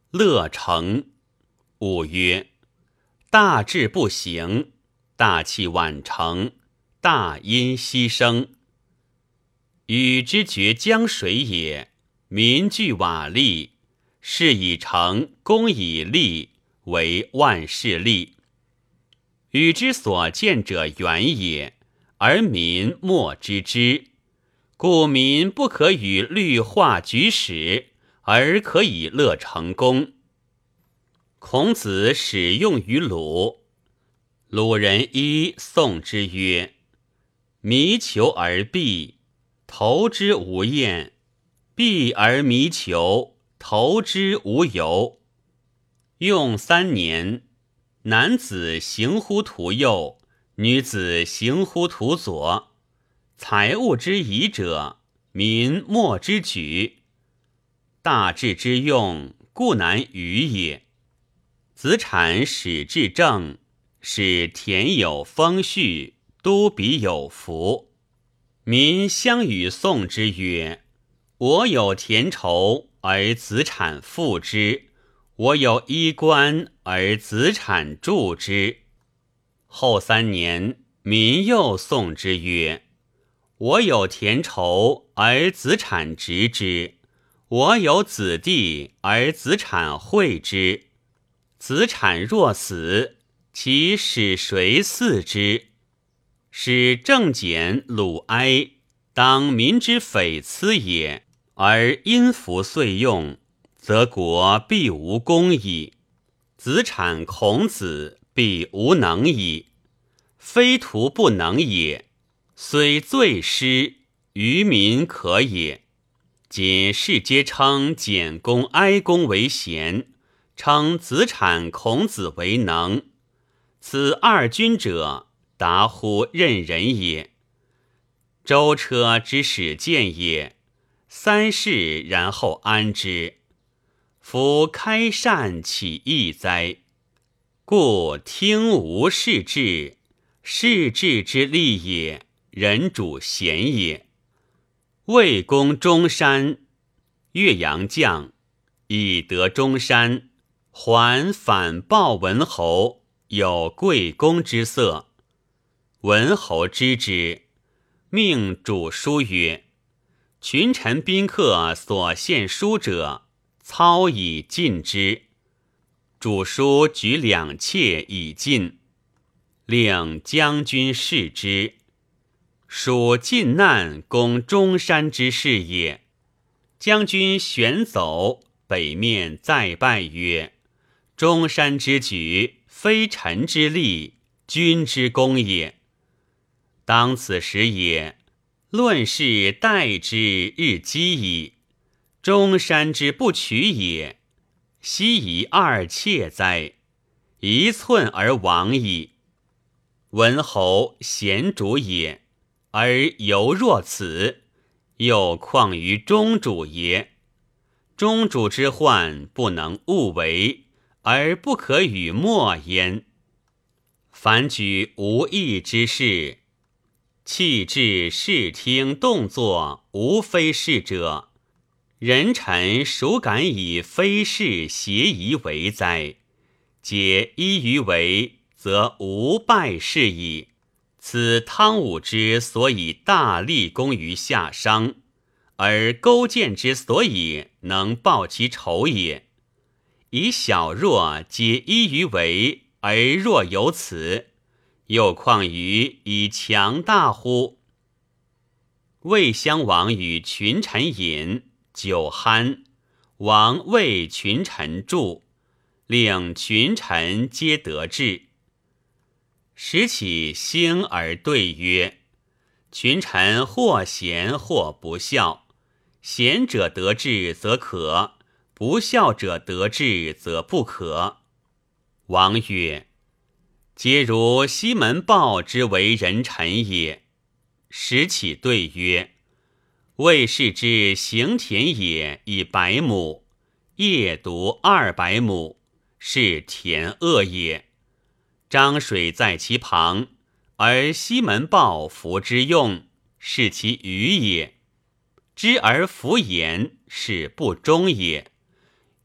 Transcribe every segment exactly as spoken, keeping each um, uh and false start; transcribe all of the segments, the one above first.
乐成。吾曰：大志不行，大器晚成，大音希声。禹之决江水也，民聚瓦砾，事以成，功以立，为万事立。禹之所见者远也，而民莫知之，故民不可与律化举使，而可以乐成功。孔子使用于鲁，鲁人一宋之曰：弥求而避，投之无厌；避而弥求，投之无尤。用三年，男子行乎途右，女子行乎途左。财物之宜者，民莫之举。大治之用，故难于也。子产使治政，使田有丰畜，都比有福。民相与颂之曰：我有田畴，而子产覆之；我有衣冠，而子产助之。后三年，民又颂之曰：我有田畴，而子产植之；我有子弟，而子产惠之。子产若死，其使谁嗣之？使正简鲁哀，当民之匪疵也，而因服岁用，则国必无功矣。子产孔子，必无能矣。非徒不能也，虽罪失，于民可也。今世皆称简公哀公为贤，称子产孔子为能，此二君者，达乎任人也。舟车之始见也，三世然后安之。夫开善岂易哉？故听无事治，事治之利也，人主贤也。魏公中山，岳阳将，以得中山，还反报文侯，有贵公之色。文侯知之，命主书曰：群臣宾客所献书者，操以尽之。主书举两妾以尽，令将军视之。属晋难攻中山之事也。将军旋走，北面再拜曰：中山之举，非臣之力，君之功也。当此时也，论事待之日积矣。中山之不取也，奚宜二妾哉？一寸而亡矣。文侯贤主也，而犹若此，又况于中主也？中主之患，不能勿为，而不可与莫焉。凡举无益之事，气质视听动作，无非是者，人臣孰敢以非事邪疑为哉？皆依于为，则无败事矣。此汤武之所以大立功于夏商，而勾践之所以能报其仇也。以小弱皆依于为，而若有此，又况于以强大乎？魏襄王与群臣饮，酒酣，王谓群臣助，令群臣皆得志。时起兴而对曰：群臣或贤或不孝，贤者得志则可，不孝者得志则不可。王曰：皆如西门豹之为人臣也。时起对曰：魏氏之行田野以百亩，夜读二百亩，是田恶也。漳水在其旁，而西门豹服之用，是其鱼也。知而弗言，是不忠也。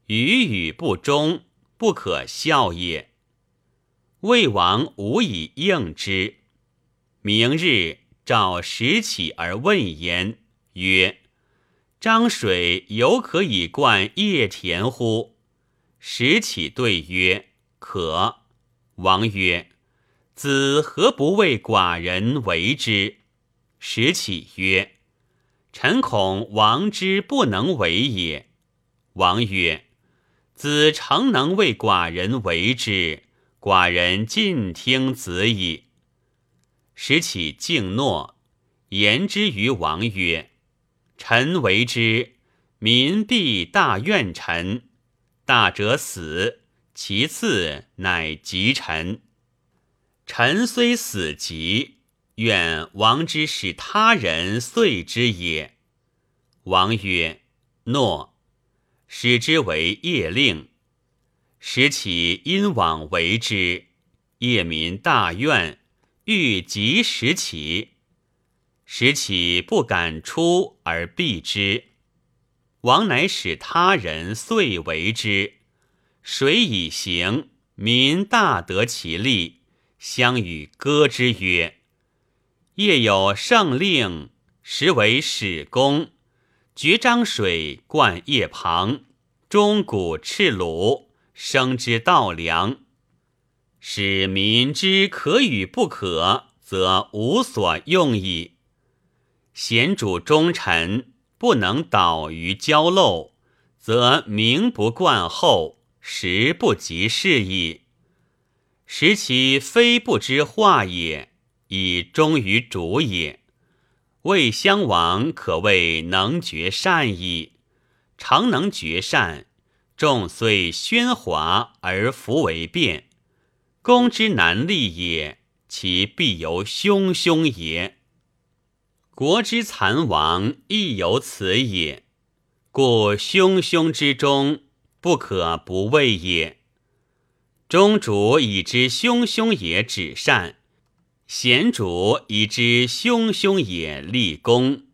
语语不忠，不可笑也。魏王无以应之。明日召石起而问言，曰：漳水犹可以灌叶田乎？石起对曰：可。王曰：子何不为寡人为之？石起曰：臣恐王之不能为也。王曰：子诚能为寡人为之，寡人尽听子矣。石起敬诺，言之于王曰：臣为之，民必大怨臣。大者死，其次乃及臣。臣虽死疾，愿王之使他人遂之也。王曰：诺。使之为邺令。石起因往为之，邺民大怨，欲及石起。石起不敢出而避之。王乃使他人遂为之。水以行，民大得其利，相与歌之曰：业有圣令，实为始公。决漳水，灌邺旁，钟鼓赤鲁，生之稻粱。使民之可与不可，则无所用矣。贤主忠臣，不能导于交漏，则名不冠后，时不及事矣。时其非不知化也，以忠于主也。魏襄王可谓能决善矣。常能决善，众虽喧哗而弗为变。公之难立也，其必由兄兄也。国之残亡亦有此也。故兄兄之中，不可不畏也。忠主以知兄兄也止善，贤主以知兄兄也立功。